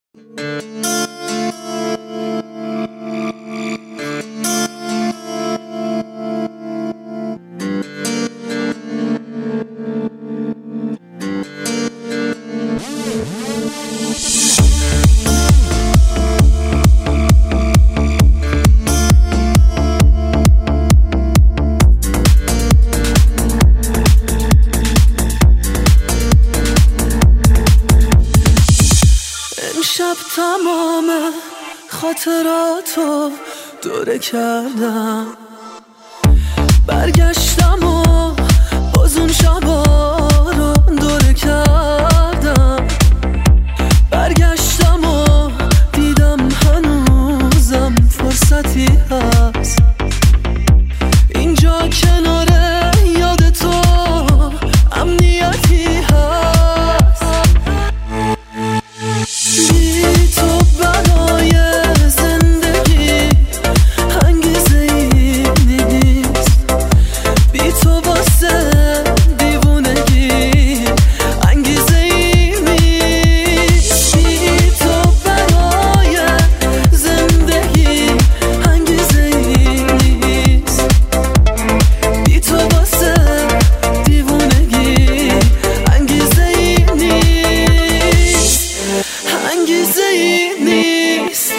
امشب تمام خاطراتو دوره کردم، برگشتم و باز اون شبا رو دوره کردم، برگشتم و دیدم هنوزم فرصتی هست اینجا کنار یاد تو، امنیتی هست. بی تو برای زندگی انگیزه ای نیست، بی تو واسه دیوونگی انگیزه ای نیست، بی تو برای زندگی انگیزه ای نیست، بی تو واسه دیوونگی انگیزه ای نیست، انگیزه ای نیست.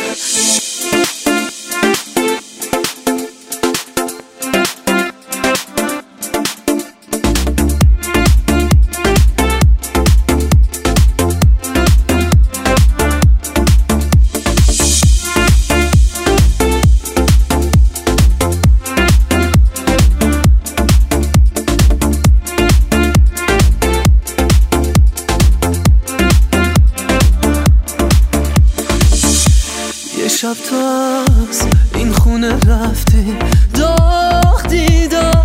یه شب تو از این خونه رفتی، داغ دیدم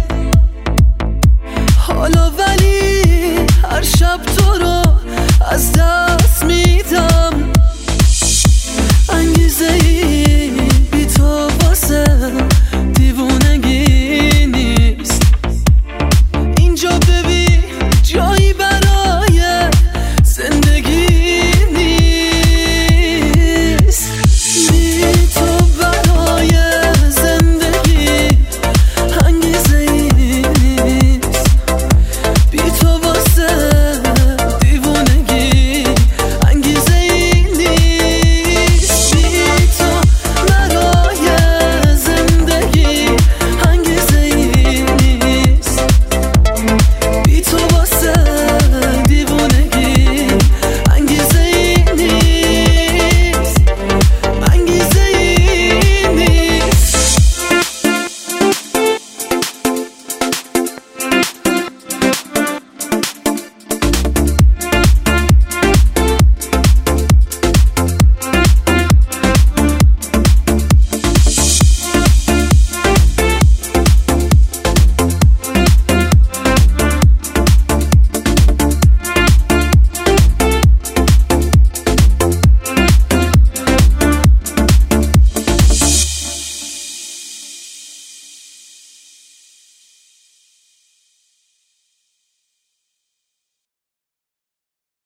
حالا، ولی هر شب تو رو از دست